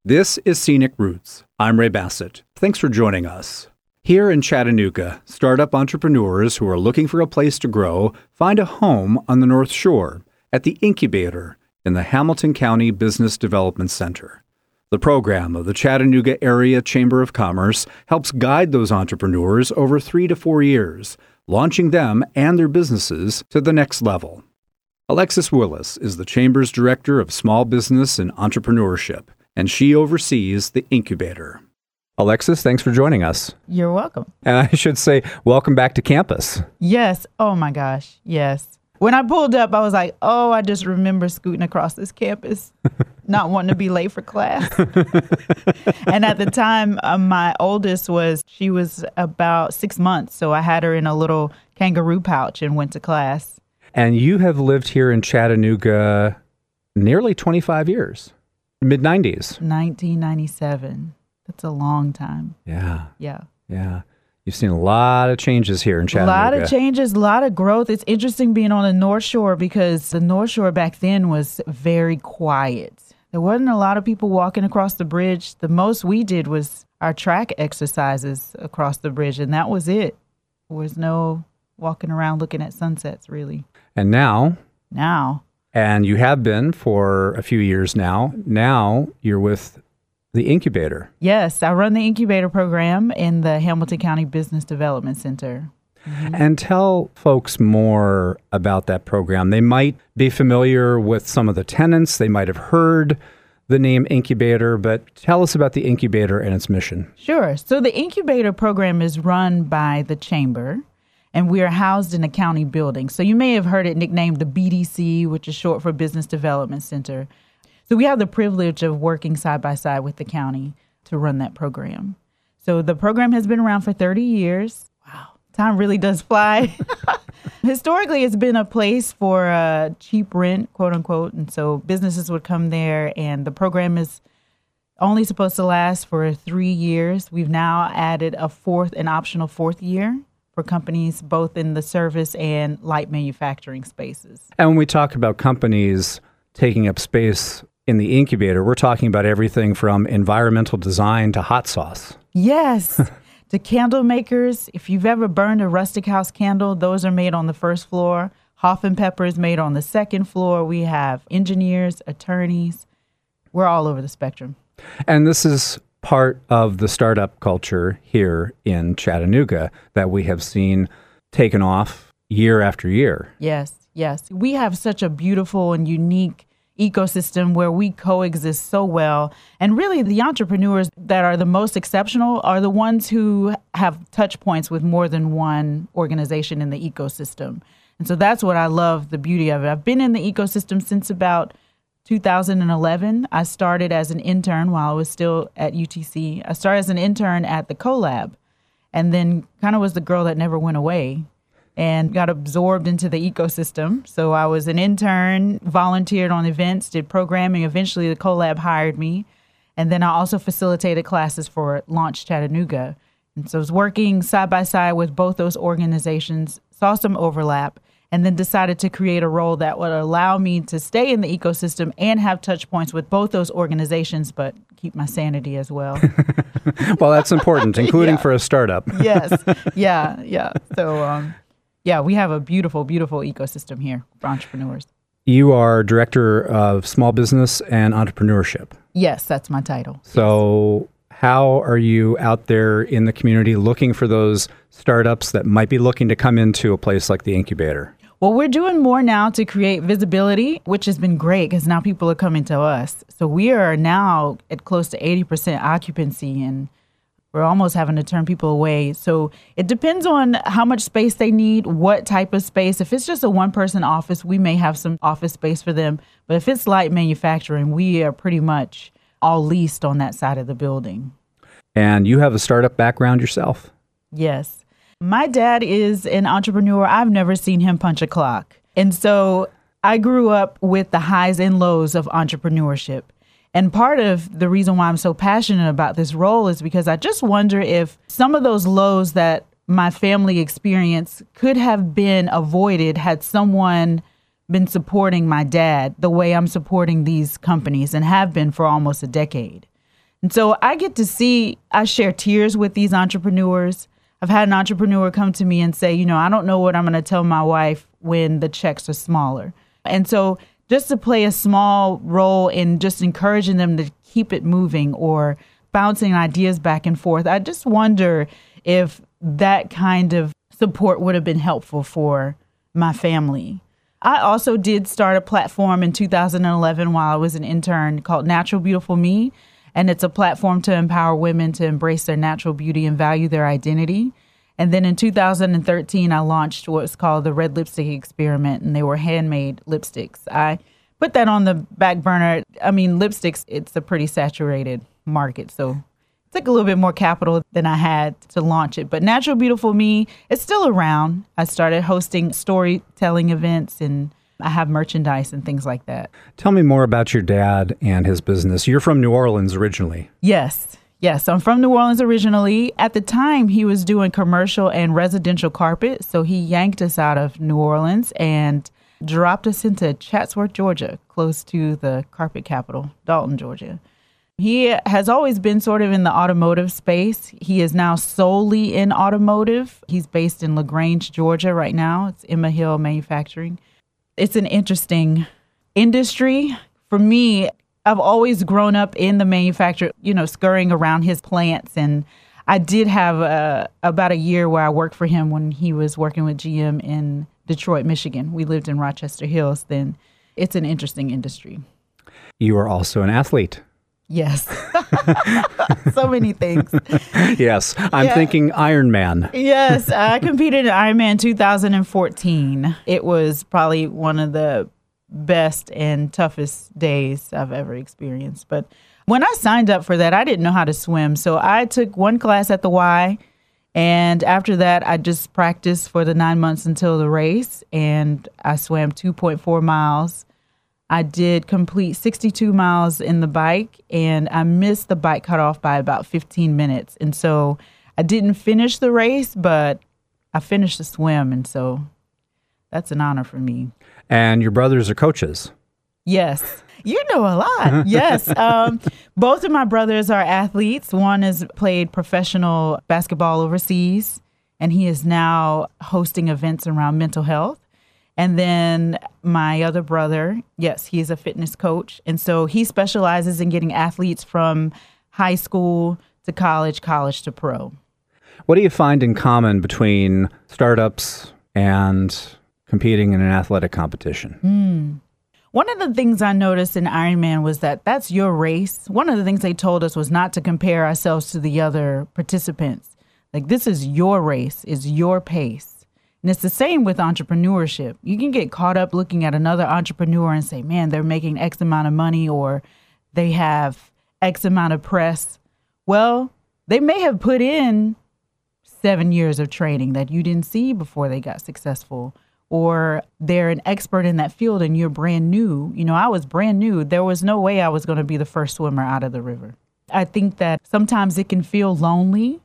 This is Scenic Roots. I'm Ray Bassett. Thanks for joining us. Here in Chattanooga, startup entrepreneurs who are looking for a place to grow find a home on the North Shore at the Incubator in the Hamilton County Business Development Center. The program of the Chattanooga Area Chamber of Commerce helps guide those entrepreneurs over 3 to 4 years, launching them and their businesses to the next level. Alexis Willis is the Chamber's Director of Small Business and Entrepreneurship, and she oversees the Incubator. Alexis, thanks for joining us. You're welcome. And I should say, welcome back to campus. Yes. Oh my gosh. Yes. When I pulled up, I was like, oh, I just remember scooting across this campus, not wanting to be late for class. And at the time, my oldest she was about 6 months. So I had her in a little kangaroo pouch and went to class. And you have lived here in Chattanooga nearly 25 years, mid-90s. 1997. That's a long time. Yeah. Yeah. Yeah. You've seen a lot of changes here in Chattanooga. A lot of changes, a lot of growth. It's interesting being on the North Shore because the North Shore back then was very quiet. There wasn't a lot of people walking across the bridge. The most we did was our track exercises across the bridge, and that was it. There was no walking around looking at sunsets, really. And now, and you have been for a few years now you're with the Incubator. Yes, I run the Incubator program in the Hamilton County Business Development Center. Mm-hmm. And tell folks more about that program. They might be familiar with some of the tenants. They might have heard the name Incubator, but tell us about the Incubator and its mission. Sure. So the Incubator program is run by the Chamber, and we are housed in a county building. So you may have heard it nicknamed the BDC, which is short for Business Development Center. So we have the privilege of working side by side with the county to run that program. So the program has been around for 30 years. Wow. Time really does fly. Historically, it's been a place for cheap rent, quote unquote. And so businesses would come there, and the program is only supposed to last for 3 years. We've now added an optional fourth year for companies both in the service and light manufacturing spaces. And when we talk about companies taking up space in the Incubator, we're talking about everything from environmental design to hot sauce. Yes, to candle makers. If you've ever burned a rustic house candle, those are made on the first floor. Hoff & Pepper is made on the second floor. We have engineers, attorneys. We're all over the spectrum. And this is part of the startup culture here in Chattanooga that we have seen taken off year after year. Yes. We have such a beautiful and unique ecosystem where we coexist so well. And really, the entrepreneurs that are the most exceptional are the ones who have touch points with more than one organization in the ecosystem. And so that's what I love, the beauty of it. I've been in the ecosystem since about 2011. I started as an intern while I was still at UTC. I started as an intern at the CoLab, and then kind of was the girl that never went away and got absorbed into the ecosystem. So I was an intern, volunteered on events, did programming. Eventually, the CoLab hired me. And then I also facilitated classes for Launch Chattanooga. And so I was working side by side with both those organizations, saw some overlap, and then decided to create a role that would allow me to stay in the ecosystem and have touch points with both those organizations, but keep my sanity as well. Well, that's important, including for a startup. Yes. Yeah. So, we have a beautiful, beautiful ecosystem here for entrepreneurs. You are Director of Small Business and Entrepreneurship. Yes, that's my title. So how are you out there in the community looking for those startups that might be looking to come into a place like the Incubator? Well, we're doing more now to create visibility, which has been great because now people are coming to us. So we are now at close to 80% occupancy, and we're almost having to turn people away. So it depends on how much space they need, what type of space. If it's just a one-person office, we may have some office space for them. But if it's light manufacturing, we are pretty much all leased on that side of the building. And you have a startup background yourself? Yes. My dad is an entrepreneur. I've never seen him punch a clock. And so I grew up with the highs and lows of entrepreneurship. And part of the reason why I'm so passionate about this role is because I just wonder if some of those lows that my family experienced could have been avoided had someone been supporting my dad the way I'm supporting these companies and have been for almost a decade. And so I share tears with these entrepreneurs. I've had an entrepreneur come to me and say, I don't know what I'm going to tell my wife when the checks are smaller. And so just to play a small role in just encouraging them to keep it moving or bouncing ideas back and forth, I just wonder if that kind of support would have been helpful for my family. I also did start a platform in 2011 while I was an intern called Natural Beautiful Me. And it's a platform to empower women to embrace their natural beauty and value their identity. And then in 2013, I launched what's called the Red Lipstick Experiment, and they were handmade lipsticks. I put that on the back burner. I mean, lipsticks, it's a pretty saturated market, so it took a little bit more capital than I had to launch it. But Natural Beautiful Me, it's still around. I started hosting storytelling events, and I have merchandise and things like that. Tell me more about your dad and his business. You're from New Orleans originally. Yes, I'm from New Orleans originally. At the time, he was doing commercial and residential carpet, so he yanked us out of New Orleans and dropped us into Chatsworth, Georgia, close to the carpet capital, Dalton, Georgia. He has always been sort of in the automotive space. He is now solely in automotive. He's based in LaGrange, Georgia right now. It's Emma Hill Manufacturing. It's an interesting industry. For me, I've always grown up in the manufacturer, scurrying around his plants. And I did have about a year where I worked for him when he was working with GM in Detroit, Michigan. We lived in Rochester Hills then. It's an interesting industry. You are also an athlete. Yes. So many things. Yes. I'm thinking Ironman. Yes. I competed in Ironman 2014. It was probably one of the best and toughest days I've ever experienced. But when I signed up for that, I didn't know how to swim. So I took one class at the Y. And after that, I just practiced for the 9 months until the race. And I swam 2.4 miles. I did complete 62 miles in the bike, and I missed the bike cutoff by about 15 minutes. And so I didn't finish the race, but I finished the swim. And so that's an honor for me. And your brothers are coaches. Yes. You know a lot. Yes. Both of my brothers are athletes. One has played professional basketball overseas, and he is now hosting events around mental health. And then my other brother, yes, he's a fitness coach. And so he specializes in getting athletes from high school to college to pro. What do you find in common between startups and competing in an athletic competition? One of the things I noticed in Ironman was that that's your race. One of the things they told us was not to compare ourselves to the other participants. Like, this is your race, it's your pace. And it's the same with entrepreneurship. You can get caught up looking at another entrepreneur and say, man, they're making X amount of money or they have X amount of press. Well, they may have put in 7 years of training that you didn't see before they got successful, or they're an expert in that field and you're brand new. I was brand new. There was no way I was going to be the first swimmer out of the river. I think that sometimes it can feel lonely.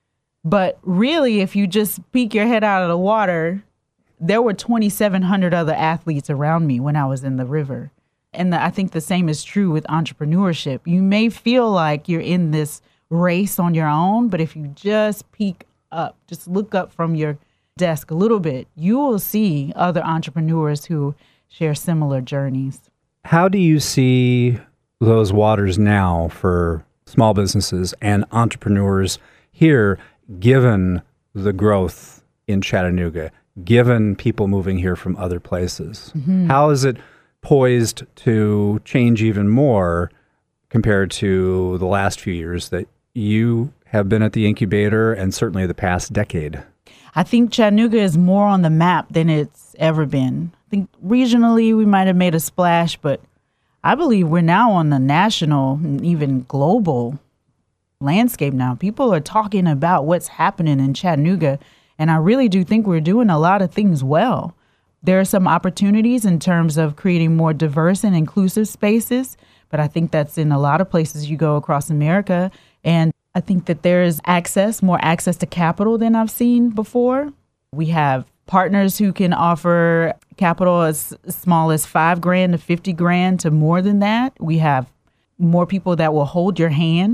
But really, if you just peek your head out of the water, there were 2,700 other athletes around me when I was in the river. And I think the same is true with entrepreneurship. You may feel like you're in this race on your own, but if you just peek up, just look up from your desk a little bit, you will see other entrepreneurs who share similar journeys. How do you see those waters now for small businesses and entrepreneurs here, given the growth in Chattanooga, given people moving here from other places? Mm-hmm. How is it poised to change even more compared to the last few years that you have been at the incubator and certainly the past decade? I think Chattanooga is more on the map than it's ever been. I think regionally we might have made a splash, but I believe we're now on the national and even global landscape now. People are talking about what's happening in Chattanooga, and I really do think we're doing a lot of things well. There are some opportunities in terms of creating more diverse and inclusive spaces, but I think that's in a lot of places you go across America. And I think that there is more access to capital than I've seen before. We have partners who can offer capital as small as $5,000 to $50,000 to more than that. We have more people that will hold your hand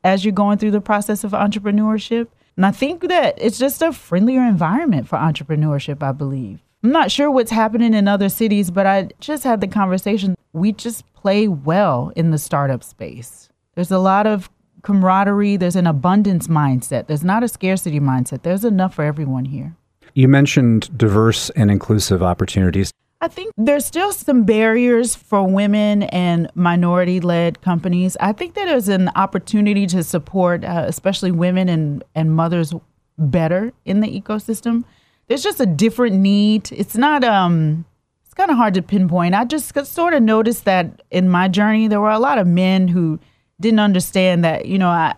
as you're going through the process of entrepreneurship. And I think that it's just a friendlier environment for entrepreneurship, I believe. I'm not sure what's happening in other cities, but I just had the conversation. We just play well in the startup space. There's a lot of camaraderie. There's an abundance mindset. There's not a scarcity mindset. There's enough for everyone here. You mentioned diverse and inclusive opportunities. I think there's still some barriers for women and minority-led companies. I think that there's an opportunity to support especially women and mothers better in the ecosystem. There's just a different need. It's not, it's kind of hard to pinpoint. I just sort of noticed that in my journey, there were a lot of men who didn't understand that,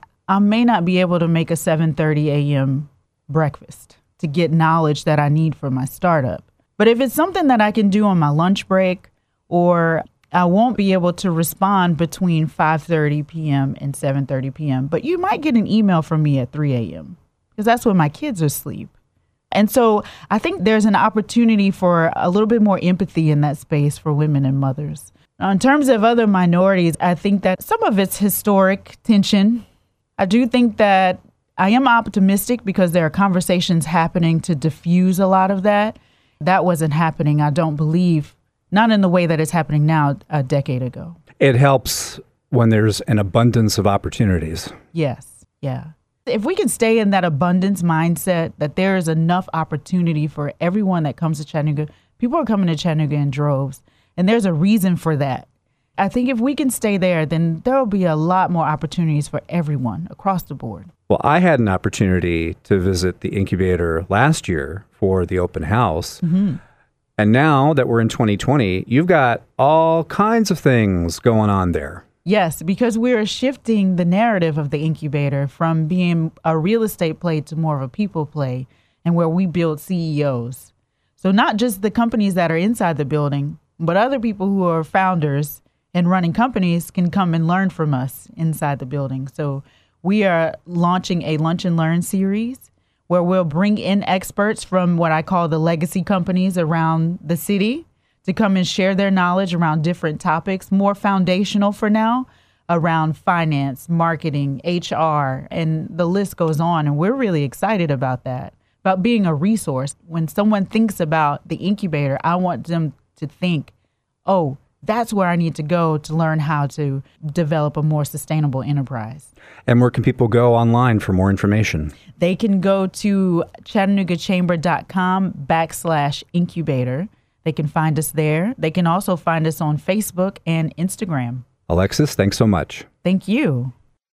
I may not be able to make a 7:30 a.m. breakfast to get knowledge that I need for my startup. But if it's something that I can do on my lunch break, or I won't be able to respond between 5:30 p.m. and 7:30 p.m., but you might get an email from me at 3 a.m. because that's when my kids are asleep. And so I think there's an opportunity for a little bit more empathy in that space for women and mothers. Now, in terms of other minorities, I think that some of it's historic tension. I do think that I am optimistic because there are conversations happening to diffuse a lot of that. That wasn't happening, I don't believe, not in the way that it's happening now a decade ago. It helps when there's an abundance of opportunities. Yes, yeah. If we can stay in that abundance mindset, that there is enough opportunity for everyone that comes to Chattanooga. People are coming to Chattanooga in droves, and there's a reason for that. I think if we can stay there, then there will be a lot more opportunities for everyone across the board. Well, I had an opportunity to visit the incubator last year for the open house. Mm-hmm. And now that we're in 2020, you've got all kinds of things going on there. Yes, because we're shifting the narrative of the incubator from being a real estate play to more of a people play, and where we build CEOs. So not just the companies that are inside the building, but other people who are founders and running companies can come and learn from us inside the building. So we are launching a Lunch and Learn series where we'll bring in experts from what I call the legacy companies around the city to come and share their knowledge around different topics, more foundational for now, around finance, marketing, HR, and the list goes on. And we're really excited about that, about being a resource. When someone thinks about the incubator, I want them to think, oh, that's where I need to go to learn how to develop a more sustainable enterprise. And where can people go online for more information? They can go to ChattanoogaChamber.com/incubator. They can find us there. They can also find us on Facebook and Instagram. Alexis, thanks so much. Thank you.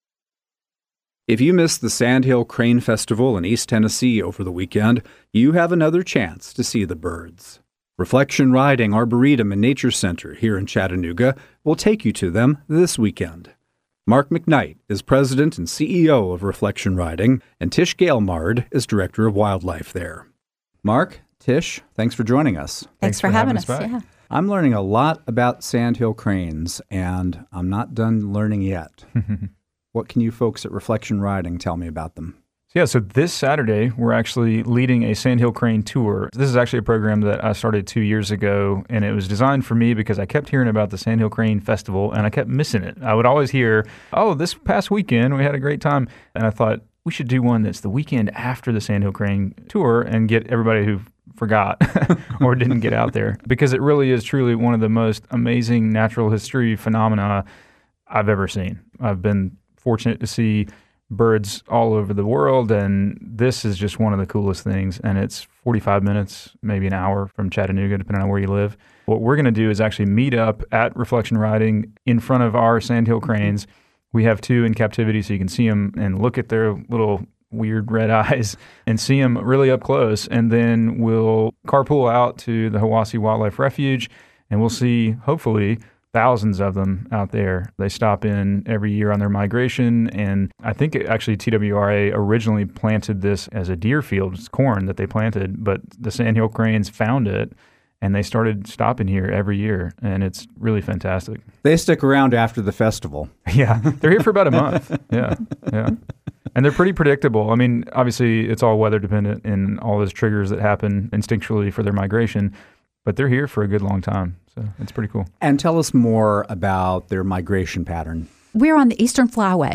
If you missed the Sandhill Crane Festival in East Tennessee over the weekend, you have another chance to see the birds. Reflection Riding Arboretum and Nature Center here in Chattanooga will take you to them this weekend. Mark McKnight is president and CEO of Reflection Riding, and Tish Gailmard is director of wildlife there. Mark, Tish, thanks for joining us. Thanks for having us. Yeah. I'm learning a lot about sandhill cranes, and I'm not done learning yet. What can you folks at Reflection Riding tell me about them? Yeah, so this Saturday, we're actually leading a Sandhill Crane tour. This is actually a program that I started 2 years ago, and it was designed for me because I kept hearing about the Sandhill Crane Festival, and I kept missing it. I would always hear, oh, this past weekend, we had a great time. And I thought, we should do one that's the weekend after the Sandhill Crane tour and get everybody who forgot or didn't get out there, because it really is truly one of the most amazing natural history phenomena I've ever seen. I've been fortunate to see birds all over the world, and this is just one of the coolest things. And it's 45 minutes, maybe an hour from Chattanooga, depending on where you live. What we're going to do is actually meet up at Reflection Riding in front of our Sandhill cranes. We have 2 in captivity, so you can see them and look at their little weird red eyes and see them really up close. And then we'll carpool out to the Hiwassee Wildlife Refuge, and we'll see, hopefully, thousands of them out there. They stop in every year on their migration, and I think actually TWRA originally planted this as a deer field. It's corn that they planted, but the Sandhill cranes found it, and they started stopping here every year, and it's really fantastic. They stick around after the festival. Yeah, they're here for about a month. Yeah. And they're pretty predictable. I mean, obviously, it's all weather dependent and all those triggers that happen instinctually for their migration, but they're here for a good long time. So it's pretty cool. And tell us more about their migration pattern. We're on the Eastern Flyway,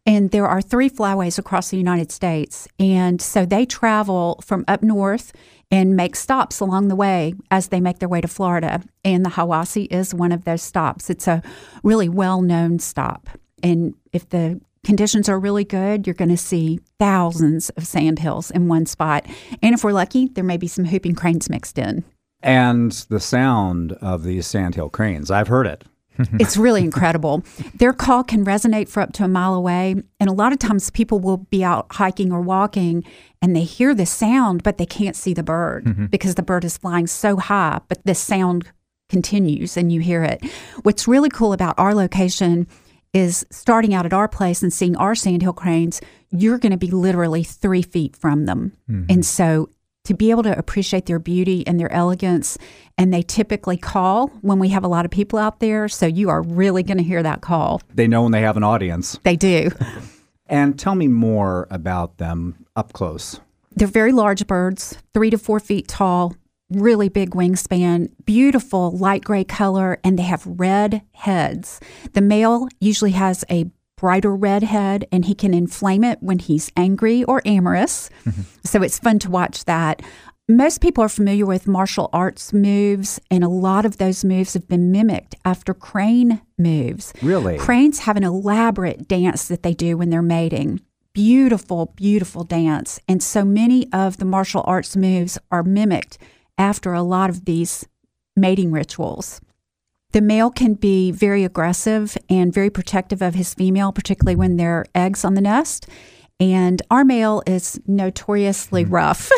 And there are 3 flyways across the United States. And so they travel from up north and make stops along the way as they make their way to Florida. And the Hiwassee is one of those stops. It's a really well-known stop. And if the conditions are really good, you're going to see thousands of sandhills in one spot. And if we're lucky, there may be some whooping cranes mixed in. And the sound of these sandhill cranes, I've heard it. It's really incredible. Their call can resonate for up to a mile away. And a lot of times people will be out hiking or walking and they hear the sound, but they can't see the bird because the bird is flying so high, but the sound continues and you hear it. What's really cool about our location is starting out at our place and seeing our sandhill cranes, you're going to be literally 3 feet from them. And so to be able to appreciate their beauty and their elegance, and they typically call when we have a lot of people out there, so you are really going to hear that call. They know when they have an audience. They do. And tell me more about them up close. They're very large birds, 3 to 4 feet tall, really big wingspan, beautiful light gray color, and they have red heads. The male usually has a brighter red head, and he can inflame it when he's angry or amorous. So it's fun to watch that. Most people are familiar with martial arts moves, and a lot of those moves have been mimicked after crane moves. Really? Cranes have an elaborate dance that they do when they're mating. Beautiful, beautiful dance. And so many of the martial arts moves are mimicked after a lot of these mating rituals. The male can be very aggressive and very protective of his female, particularly when there are eggs on the nest. And our male is notoriously rough.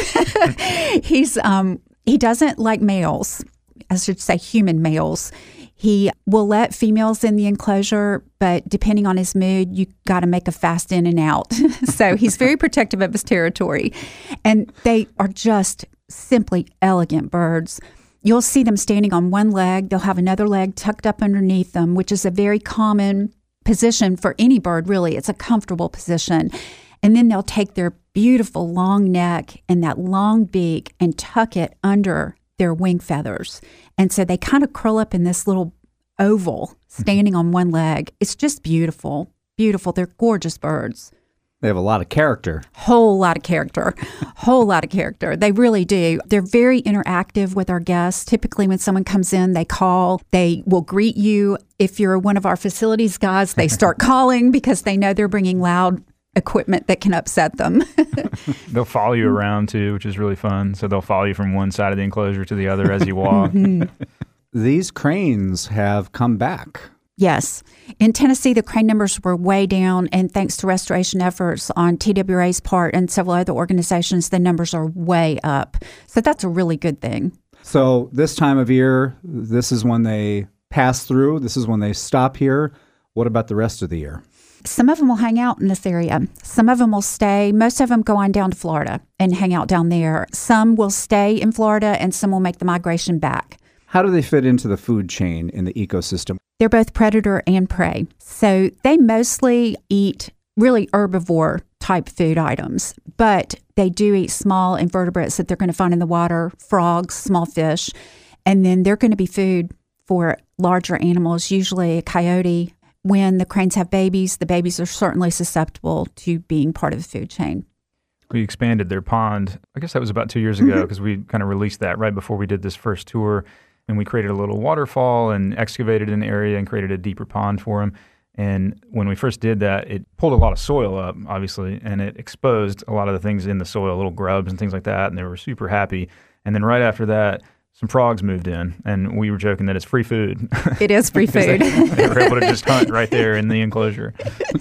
He doesn't like males, I should say human males. He will let females in the enclosure, but depending on his mood, you got to make a fast in and out. So he's very protective of his territory. And they are just simply elegant birds. You'll see them standing on one leg. They'll have another leg tucked up underneath them, which is a very common position for any bird, really. It's a comfortable position. And then they'll take their beautiful long neck and that long beak and tuck it under their wing feathers. And so they kind of curl up in this little oval, standing on one leg. It's just beautiful, beautiful. They're gorgeous birds. They have a lot of character. Whole lot of character. Whole lot of character. They really do. They're very interactive with our guests. Typically when someone comes in, they call. They will greet you. If you're one of our facilities guys, they start calling because they know they're bringing loud equipment that can upset them. They'll follow you around too, which is really fun. So they'll follow you from one side of the enclosure to the other as you walk. These cranes have come back. Yes. In Tennessee, the crane numbers were way down, and thanks to restoration efforts on TWRA's part and several other organizations, the numbers are way up. So that's a really good thing. So this time of year, this is when they pass through. This is when they stop here. What about the rest of the year? Some of them will hang out in this area. Some of them will stay. Most of them go on down to Florida and hang out down there. Some will stay in Florida, and some will make the migration back. How do they fit into the food chain in the ecosystem? They're both predator and prey. So they mostly eat really herbivore type food items, but they do eat small invertebrates that they're going to find in the water, frogs, small fish, and then they're going to be food for larger animals, usually a coyote. When the cranes have babies, the babies are certainly susceptible to being part of the food chain. We expanded their pond. I guess that was about 2 years ago because we kind of released that right before we did this first tour. And we created a little waterfall and excavated an area and created a deeper pond for them. And when we first did that, it pulled a lot of soil up, obviously, and it exposed a lot of the things in the soil, little grubs and things like that, and they were super happy. And then right after that, some frogs moved in, and we were joking that it's free food. It is free food. They were able to just hunt right there in the enclosure.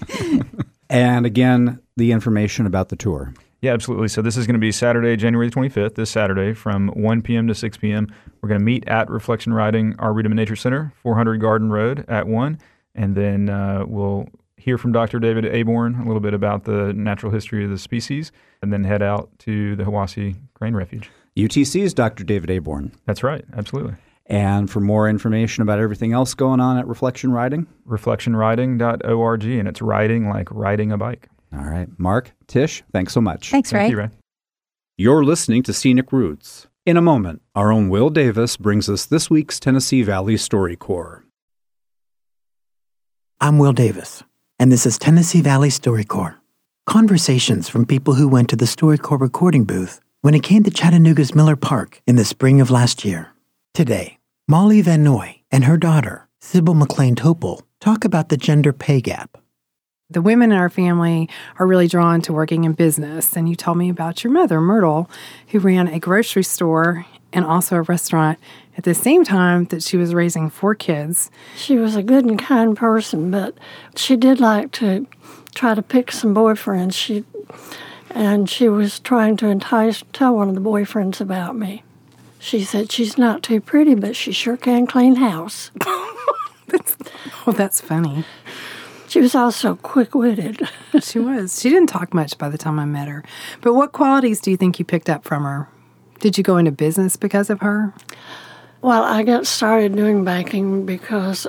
And again, the information about the tour. Yeah, absolutely. So this is going to be Saturday, January 25th, this Saturday from 1 p.m. to 6 p.m. We're going to meet at Reflection Riding Arboretum and Nature Center, 400 Garden Road at 1. And then we'll hear from Dr. David Aborn a little bit about the natural history of the species, and then head out to the Hiwassee Crane Refuge. UTC's Dr. David Aborn. That's right. Absolutely. And for more information about everything else going on at Reflection Riding? reflectionriding.org, and it's riding like riding a bike. All right. Mark, Tish, thanks so much. Thanks, Ray. Thank you, Ray. You're listening to Scenic Roots. In a moment, our own Will Davis brings us this week's Tennessee Valley StoryCorps. I'm Will Davis, and this is Tennessee Valley StoryCorps. Conversations from people who went to the StoryCorps recording booth when it came to Chattanooga's Miller Park in the spring of last year. Today, Molly Van Noy and her daughter, Sybil McLean Topol, talk about the gender pay gap. The women in our family are really drawn to working in business. And you told me about your mother, Myrtle, who ran a grocery store and also a restaurant at the same time that she was raising 4 kids. She was a good and kind person, but she did like to try to pick some boyfriends. She was trying to tell one of the boyfriends about me. She said she's not too pretty, but she sure can clean house. That's funny. She was also quick-witted. She was. She didn't talk much by the time I met her. But what qualities do you think you picked up from her? Did you go into business because of her? Well, I got started doing banking because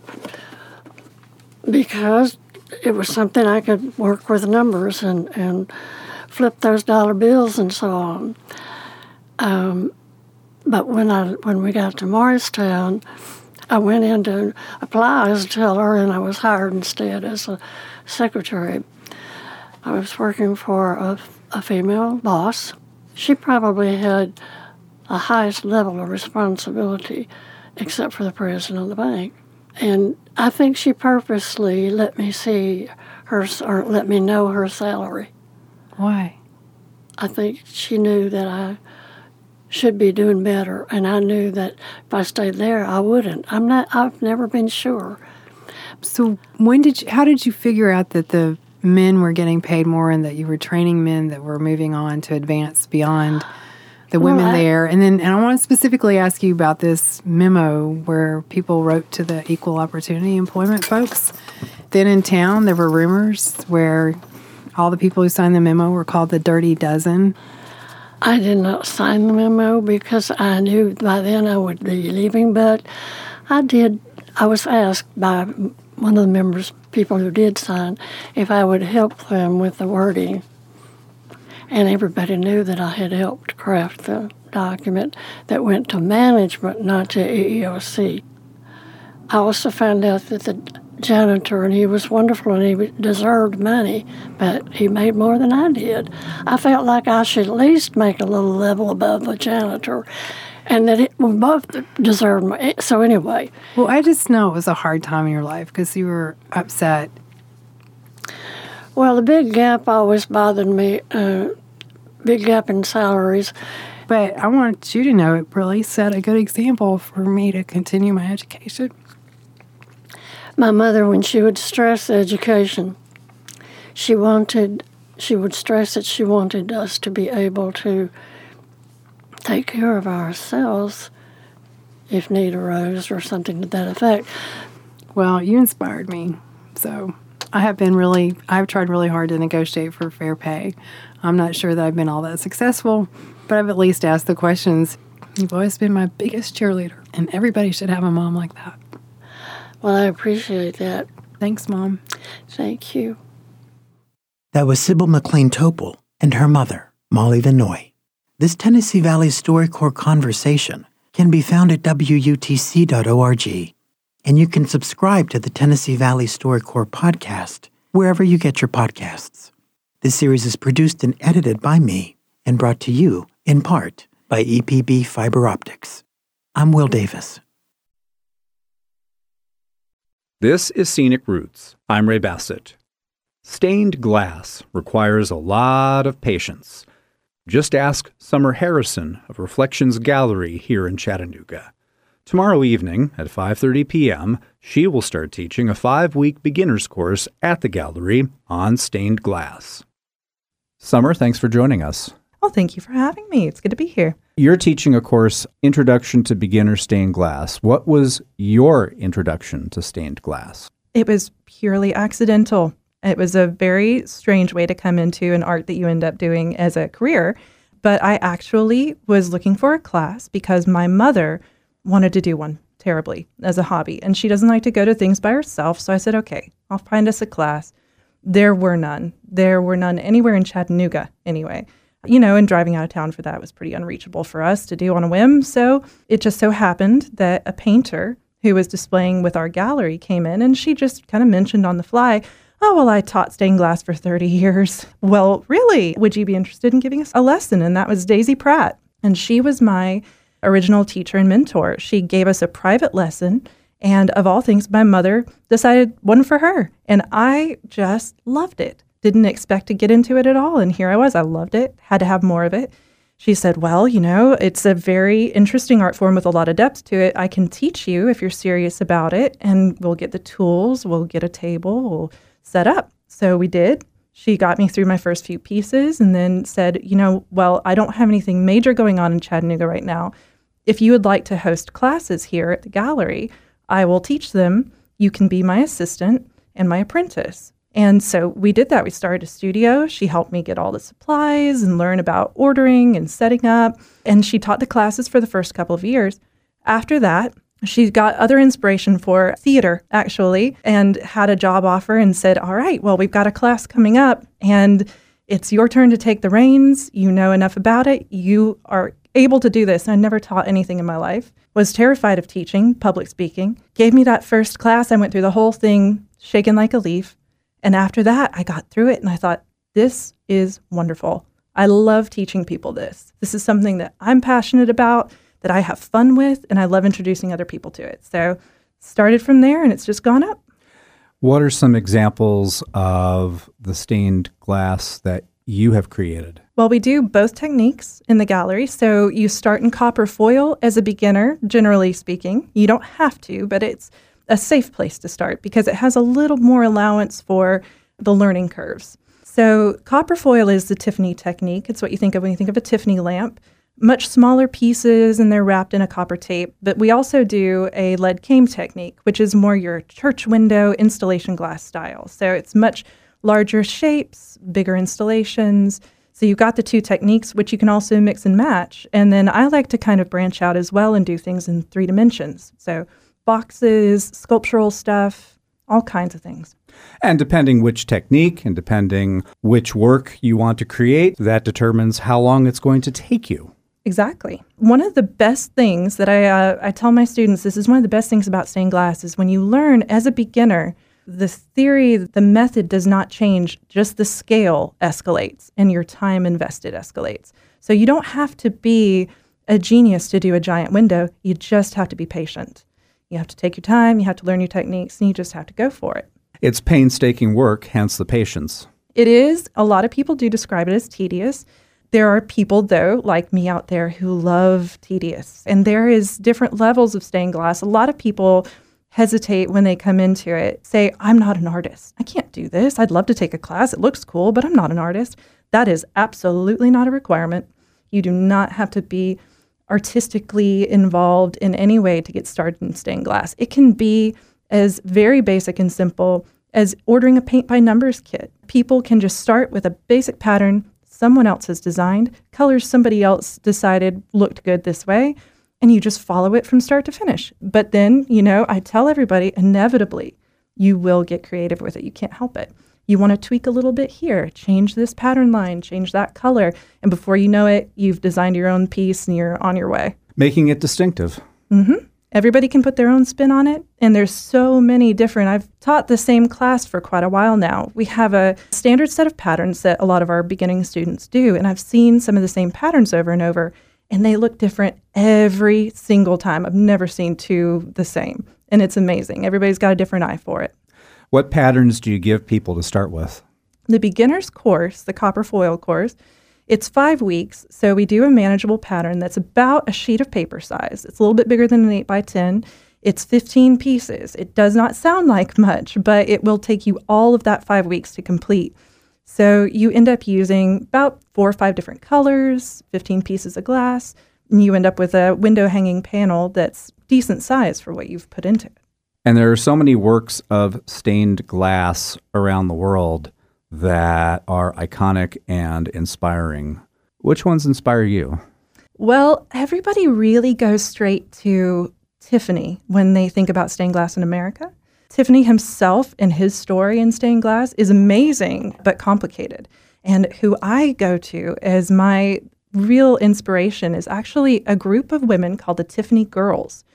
it was something I could work with numbers and flip those dollar bills and so on. But when we got to Morristown, I went in to apply as a teller, and I was hired instead as a secretary. I was working for a female boss. She probably had the highest level of responsibility, except for the president of the bank. And I think she purposely let me see her, or let me know her salary. Why? I think she knew that I should be doing better, and I knew that if I stayed there, I wouldn't. I've never been sure. So how did you figure out that the men were getting paid more and that you were training men that were moving on to advance beyond the women there? And I want to specifically ask you about this memo where people wrote to the Equal Opportunity Employment folks. Then in town, there were rumors where all the people who signed the memo were called the Dirty Dozen. I did not sign the memo because I knew by then I would be leaving, but I did. I was asked by one of the people who did sign, if I would help them with the wording. And everybody knew that I had helped craft the document that went to management, not to EEOC. I also found out that the janitor, and he was wonderful and he deserved money, but he made more than I did. I felt like I should at least make a little level above the janitor, and that we both deserved money. So anyway. Well, I just know it was a hard time in your life because you were upset. Well, the big gap always bothered me, big gap in salaries. But I want you to know it really set a good example for me to continue my education. My mother, when she would stress education, she would stress that she wanted us to be able to take care of ourselves if need arose or something to that effect. Well, you inspired me. So I've tried really hard to negotiate for fair pay. I'm not sure that I've been all that successful, but I've at least asked the questions. You've always been my biggest cheerleader, and everybody should have a mom like that. Well, I appreciate that. Thanks, Mom. Thank you. That was Sybil McLean Topol and her mother, Molly Van Noy. This Tennessee Valley StoryCorps conversation can be found at WUTC.org, and you can subscribe to the Tennessee Valley StoryCorps podcast wherever you get your podcasts. This series is produced and edited by me and brought to you, in part, by EPB Fiber Optics. I'm Will Davis. This is Scenic Roots. I'm Ray Bassett. Stained glass requires a lot of patience. Just ask Summer Harrison of Reflections Gallery here in Chattanooga. Tomorrow evening at 5:30 p.m., she will start teaching a 5-week beginner's course at the gallery on stained glass. Summer, thanks for joining us. Well, thank you for having me. It's good to be here. You're teaching a course, Introduction to Beginner Stained Glass. What was your introduction to stained glass? It was purely accidental. It was a very strange way to come into an art that you end up doing as a career. But I actually was looking for a class because my mother wanted to do one terribly as a hobby. And she doesn't like to go to things by herself. So I said, okay, I'll find us a class. There were none. There were none anywhere in Chattanooga anyway. You know, and driving out of town for that was pretty unreachable for us to do on a whim. So it just so happened that a painter who was displaying with our gallery came in, and she just kind of mentioned on the fly, Oh, well, I taught stained glass for 30 years. Well, really? Would you be interested in giving us a lesson? And that was Daisy Pratt. And she was my original teacher and mentor. She gave us a private lesson. And of all things, my mother decided one for her. And I just loved it. Didn't expect to get into it at all. And here I was. I loved it. Had to have more of it. She said, well, it's a very interesting art form with a lot of depth to it. I can teach you if you're serious about it. And we'll get the tools. We'll get a table. We'll set up. So we did. She got me through my first few pieces and then said, well, I don't have anything major going on in Chattanooga right now. If you would like to host classes here at the gallery, I will teach them. You can be my assistant and my apprentice. And so we did that. We started a studio. She helped me get all the supplies and learn about ordering and setting up. And she taught the classes for the first couple of years. After that, she got other inspiration for theater, actually, and had a job offer and said, all right, well, we've got a class coming up and it's your turn to take the reins. You know enough about it. You are able to do this. I never taught anything in my life. Was terrified of teaching, public speaking. Gave me that first class. I went through the whole thing, shaken like a leaf. And after that, I got through it and I thought, this is wonderful. I love teaching people this. This is something that I'm passionate about, that I have fun with, and I love introducing other people to it. So started from there and it's just gone up. What are some examples of the stained glass that you have created? Well, we do both techniques in the gallery. So you start in copper foil as a beginner, generally speaking. You don't have to, but it's a safe place to start because it has a little more allowance for the learning curves. So copper foil is the Tiffany technique. It's what you think of when you think of a Tiffany lamp. Much smaller pieces and they're wrapped in a copper tape. But we also do a lead cane technique, which is more your church window installation glass style. So it's much larger shapes, bigger installations. So you've got the two techniques, which you can also mix and match. And then I like to kind of branch out as well and do things in 3 dimensions. So boxes, sculptural stuff, all kinds of things. And depending which technique and depending which work you want to create, that determines how long it's going to take you. Exactly. One of the best things that I tell my students, this is one of the best things about stained glass, is when you learn as a beginner, the theory, the method does not change, just the scale escalates and your time invested escalates. So you don't have to be a genius to do a giant window. You just have to be patient. You have to take your time, you have to learn your techniques, and you just have to go for it. It's painstaking work, hence the patience. It is. A lot of people do describe it as tedious. There are people, though, like me out there who love tedious. And there is different levels of stained glass. A lot of people hesitate when they come into it, say, I'm not an artist. I can't do this. I'd love to take a class. It looks cool, but I'm not an artist. That is absolutely not a requirement. You do not have to be artistically involved in any way to get started in stained glass. It can be as very basic and simple as ordering a paint by numbers kit. People can just start with a basic pattern someone else has designed, colors somebody else decided looked good this way, and you just follow it from start to finish. But then, I tell everybody, inevitably, you will get creative with it. You can't help it. You want to tweak a little bit here, change this pattern line, change that color, and before you know it, you've designed your own piece and you're on your way. Making it distinctive. Mm-hmm. Everybody can put their own spin on it, and there's so many different. I've taught the same class for quite a while now. We have a standard set of patterns that a lot of our beginning students do, and I've seen some of the same patterns over and over, and they look different every single time. I've never seen two the same, and it's amazing. Everybody's got a different eye for it. What patterns do you give people to start with? The beginner's course, the copper foil course, it's 5 weeks, so we do a manageable pattern that's about a sheet of paper size. It's a little bit bigger than an 8x10. It's 15 pieces. It does not sound like much, but it will take you all of that 5 weeks to complete. So you end up using about 4 or 5 different colors, 15 pieces of glass, and you end up with a window hanging panel that's decent size for what you've put into it. And there are so many works of stained glass around the world that are iconic and inspiring. Which ones inspire you? Well, everybody really goes straight to Tiffany when they think about stained glass in America. Tiffany himself and his story in stained glass is amazing but complicated. And who I go to as my real inspiration is actually a group of women called the Tiffany Girls.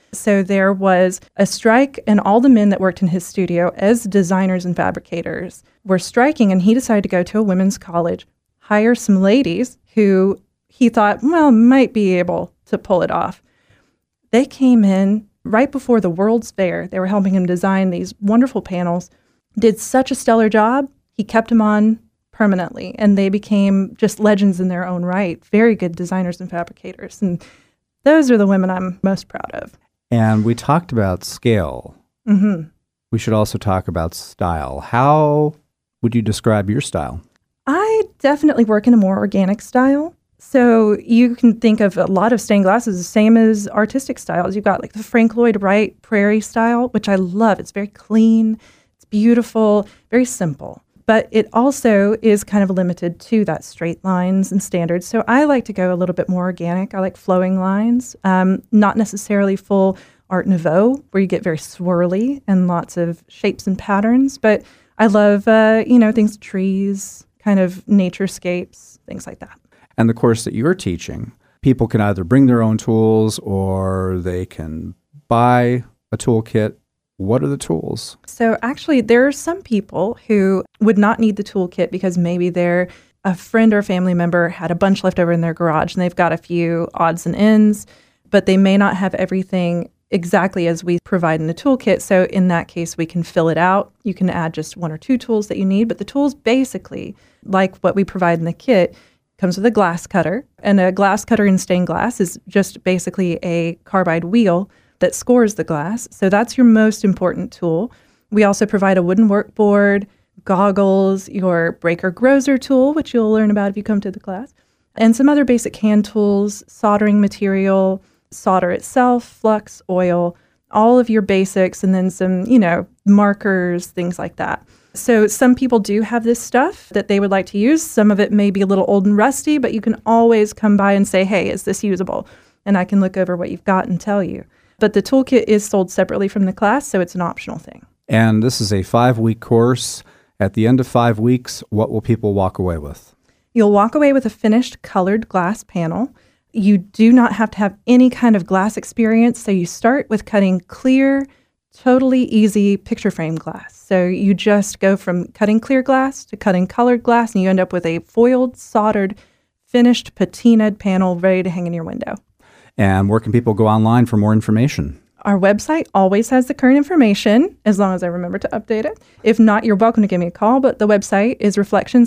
So there was a strike, and all the men that worked in his studio as designers and fabricators were striking, and he decided to go to a women's college, hire some ladies who he thought, well, might be able to pull it off. They came in right before the World's Fair. They were helping him design these wonderful panels, did such a stellar job, he kept them on permanently, and they became just legends in their own right, very good designers and fabricators. And those are the women I'm most proud of. And we talked about scale. Mm-hmm. We should also talk about style. How would you describe your style? I definitely work in a more organic style. So you can think of a lot of stained glass as the same as artistic styles. You've got like the Frank Lloyd Wright prairie style, which I love. It's very clean, it's beautiful, very simple. But it also is kind of limited to that straight lines and standards. So I like to go a little bit more organic. I like flowing lines, not necessarily full Art Nouveau, where you get very swirly and lots of shapes and patterns. But I love, things, trees, kind of naturescapes, things like that. And the course that you're teaching, people can either bring their own tools or they can buy a toolkit. What are the tools? So actually, there are some people who would not need the toolkit because maybe a friend or family member had a bunch left over in their garage and they've got a few odds and ends, but they may not have everything exactly as we provide in the toolkit. So in that case, we can fill it out. You can add just one or two tools that you need, but the tools basically, like what we provide in the kit, comes with a glass cutter. And a glass cutter in stained glass is just basically a carbide wheel that scores the glass. So that's your most important tool. We also provide a wooden workboard, goggles, your breaker grozer tool, which you'll learn about if you come to the class, and some other basic hand tools, soldering material, solder itself, flux, oil, all of your basics, and then some, markers, things like that. So some people do have this stuff that they would like to use. Some of it may be a little old and rusty, but you can always come by and say, hey, is this usable? And I can look over what you've got and tell you. But the toolkit is sold separately from the class, so it's an optional thing. And this is a 5-week course. At the end of 5 weeks, what will people walk away with? You'll walk away with a finished colored glass panel. You do not have to have any kind of glass experience, so you start with cutting clear, totally easy picture frame glass. So you just go from cutting clear glass to cutting colored glass, and you end up with a foiled, soldered, finished, patinaed panel ready to hang in your window. And where can people go online for more information? Our website always has the current information, as long as I remember to update it. If not, you're welcome to give me a call, but the website is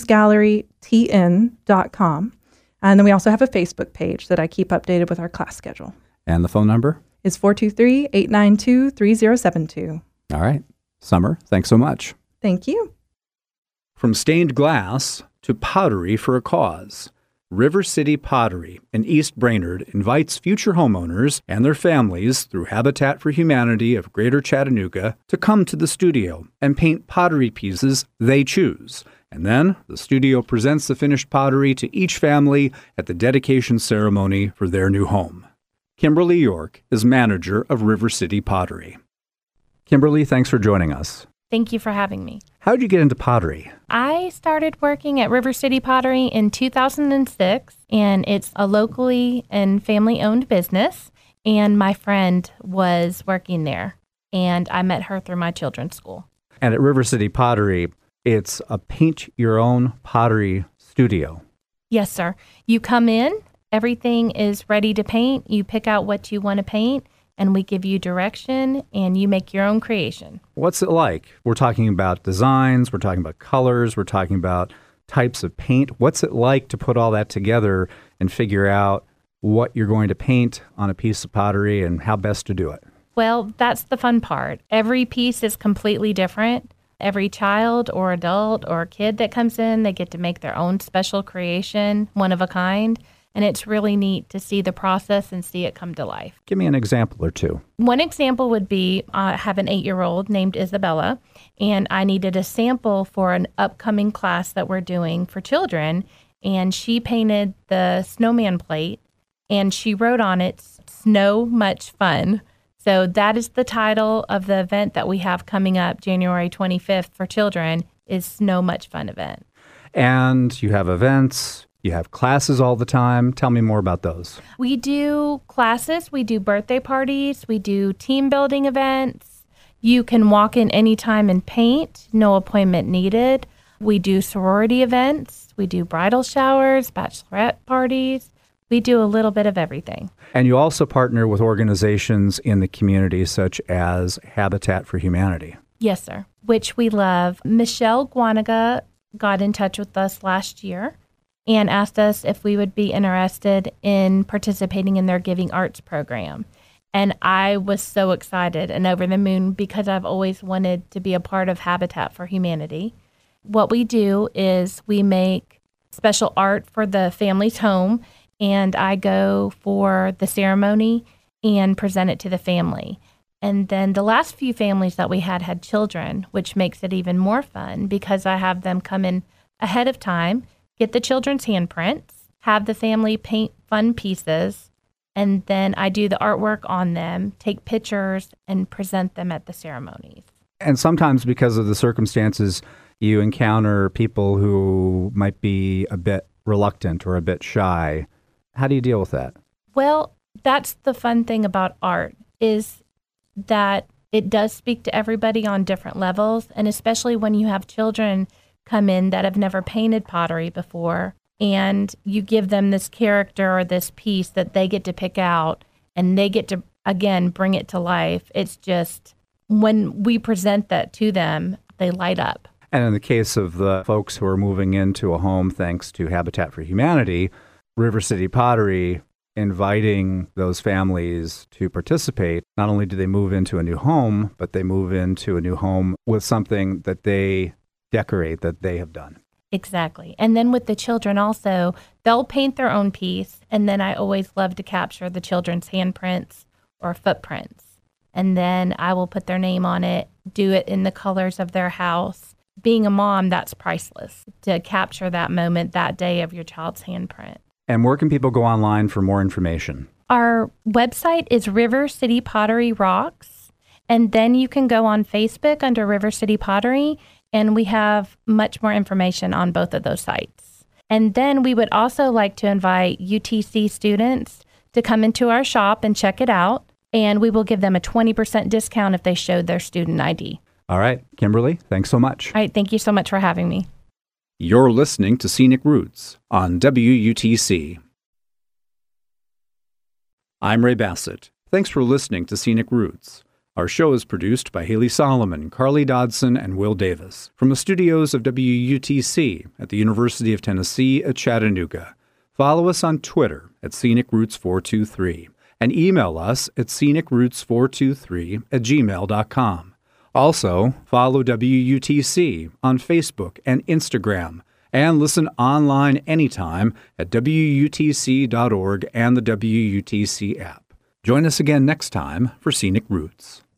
reflectionsgallerytn.com. And then we also have a Facebook page that I keep updated with our class schedule. And the phone number? Is 423-892-3072. All right. Summer, thanks so much. Thank you. From stained glass to pottery for a cause, River City Pottery in East Brainerd invites future homeowners and their families through Habitat for Humanity of Greater Chattanooga to come to the studio and paint pottery pieces they choose. And then the studio presents the finished pottery to each family at the dedication ceremony for their new home. Kimberly York is manager of River City Pottery. Kimberly, thanks for joining us. Thank you for having me. How did you get into pottery? I started working at River City Pottery in 2006, and it's a locally and family-owned business, and my friend was working there, and I met her through my children's school. And at River City Pottery, it's a paint-your-own pottery studio. Yes, sir. You come in, everything is ready to paint, you pick out what you want to paint, and we give you direction, and you make your own creation. What's it like? We're talking about designs, we're talking about colors, we're talking about types of paint. What's it like to put all that together and figure out what you're going to paint on a piece of pottery and how best to do it? Well, that's the fun part. Every piece is completely different. Every child or adult or kid that comes in, they get to make their own special creation, one of a kind. And it's really neat to see the process and see it come to life. Give me an example or two. One example would be I have an 8-year-old named Isabella, and I needed a sample for an upcoming class that we're doing for children. And she painted the snowman plate, and she wrote on it, "Snow Much Fun." So that is the title of the event that we have coming up January 25th for children, is Snow Much Fun event. And you have events. You have classes all the time. Tell me more about those. We do classes, we do birthday parties, we do team building events. You can walk in anytime and paint, no appointment needed. We do sorority events, we do bridal showers, bachelorette parties. We do a little bit of everything. And you also partner with organizations in the community such as Habitat for Humanity. Yes, sir, which we love. Michelle Guanaga got in touch with us last year and asked us if we would be interested in participating in their Giving Arts program. And I was so excited and over the moon because I've always wanted to be a part of Habitat for Humanity. What we do is we make special art for the family's home, and I go for the ceremony and present it to the family. And then the last few families that we had children, which makes it even more fun because I have them come in ahead of time, get the children's handprints, have the family paint fun pieces, and then I do the artwork on them, take pictures, and present them at the ceremonies. And sometimes because of the circumstances, you encounter people who might be a bit reluctant or a bit shy. How do you deal with that? Well, that's the fun thing about art is that it does speak to everybody on different levels, and especially when you have children come in that have never painted pottery before, and you give them this character or this piece that they get to pick out, and they get to, again, bring it to life. It's just, when we present that to them, they light up. And in the case of the folks who are moving into a home thanks to Habitat for Humanity, River City Pottery inviting those families to participate, not only do they move into a new home, but they move into a new home with something that they decorate that they have done. Exactly. And then with the children also, they'll paint their own piece. And then I always love to capture the children's handprints or footprints. And then I will put their name on it, do it in the colors of their house. Being a mom, that's priceless to capture that moment, that day of your child's handprint. And where can people go online for more information? Our website is River City Pottery Rocks. And then you can go on Facebook under River City Pottery, and we have much more information on both of those sites. And then we would also like to invite UTC students to come into our shop and check it out, and we will give them a 20% discount if they showed their student ID. All right, Kimberly, thanks so much. All right, thank you so much for having me. You're listening to Scenic Roots on WUTC. I'm Ray Bassett. Thanks for listening to Scenic Roots. Our show is produced by Haley Solomon, Carly Dodson, and Will Davis from the studios of WUTC at the University of Tennessee at Chattanooga. Follow us on Twitter at scenicroots423 and email us at scenicroots423@gmail.com. Also, follow WUTC on Facebook and Instagram, and listen online anytime at WUTC.org and the WUTC app. Join us again next time for Scenic Roots.